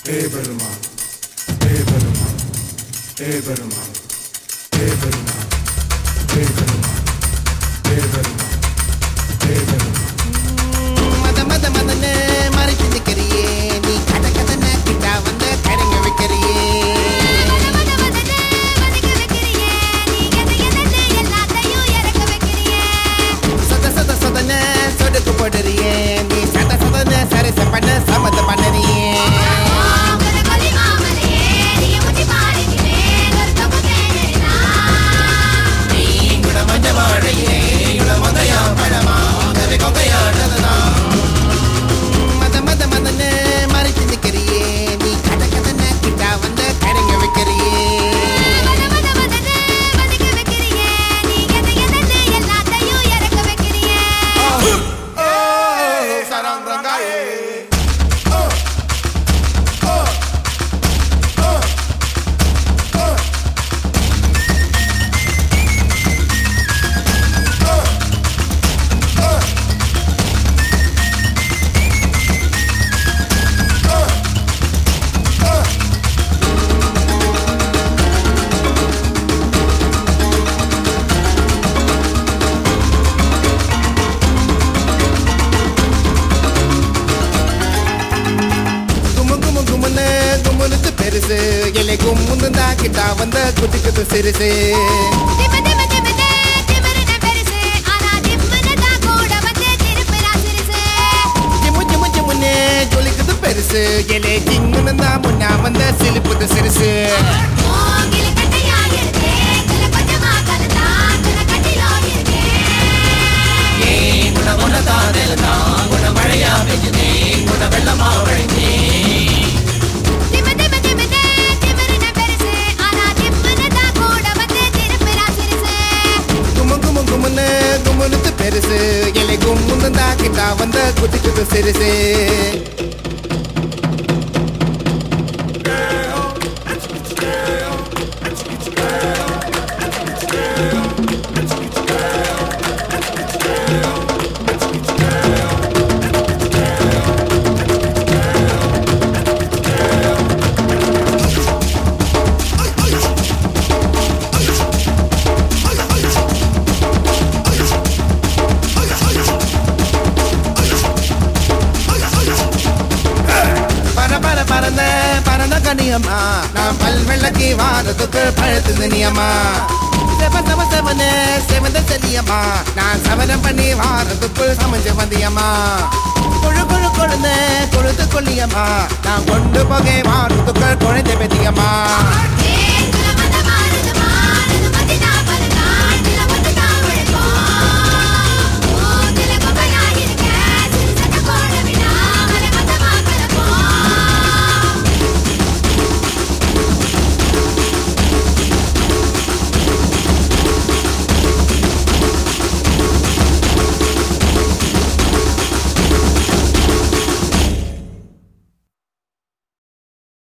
Eberman, Eberman, Eberman, Eberman, Eberman, Eberman, Eberman. மத மத மதனே மறைச்சு நிக்கிறியே நீ கதை கதனை கிட்டா வந்து கடங்க வைக்கிறியே சத சத சதனை சொடுக்கு போடுறியே நீ சத சதனை சரிச பண்ண சமத பண்ணறியே மத மத மதனே மறைச்சு நிக்கிறியே நீ கதை கதனை கிட்டா வந்து கடங்க வைக்கிறியே குமுனுக்கு பெருசு எல்லை கும்முன்னு தான் கிட்டா வந்த குதிக்குது சிறுசு ஜிம்மு ஜிம்மு ஜிம்முன்னு ஜொலிக்குது பெருசு எல்லை ஜிம்முன்னு தான் முன்னா வந்த சிலிப்புது சிறுசு குமுனுக்கு பெருசு எல்லை கும்முன்னு தான் கிட்டா வந்த குதிக்குது சிறுசு பறந்த கனியம்மா நான் பல்வெள்ளக்கி வாரத்துக்கு பழுத்து நியமா செவனே செவந்த செல்லியம்மா நான் சவரம் பண்ணி வாரத்துக்குள் சமைஞ்ச வந்தியம்மா கொழு கொழு கொழுந்து கொழுத்து கொல்லியம்மா நான் கொண்டு போகை வாரத்துக்குள் குழந்தை பெத்தியம்மா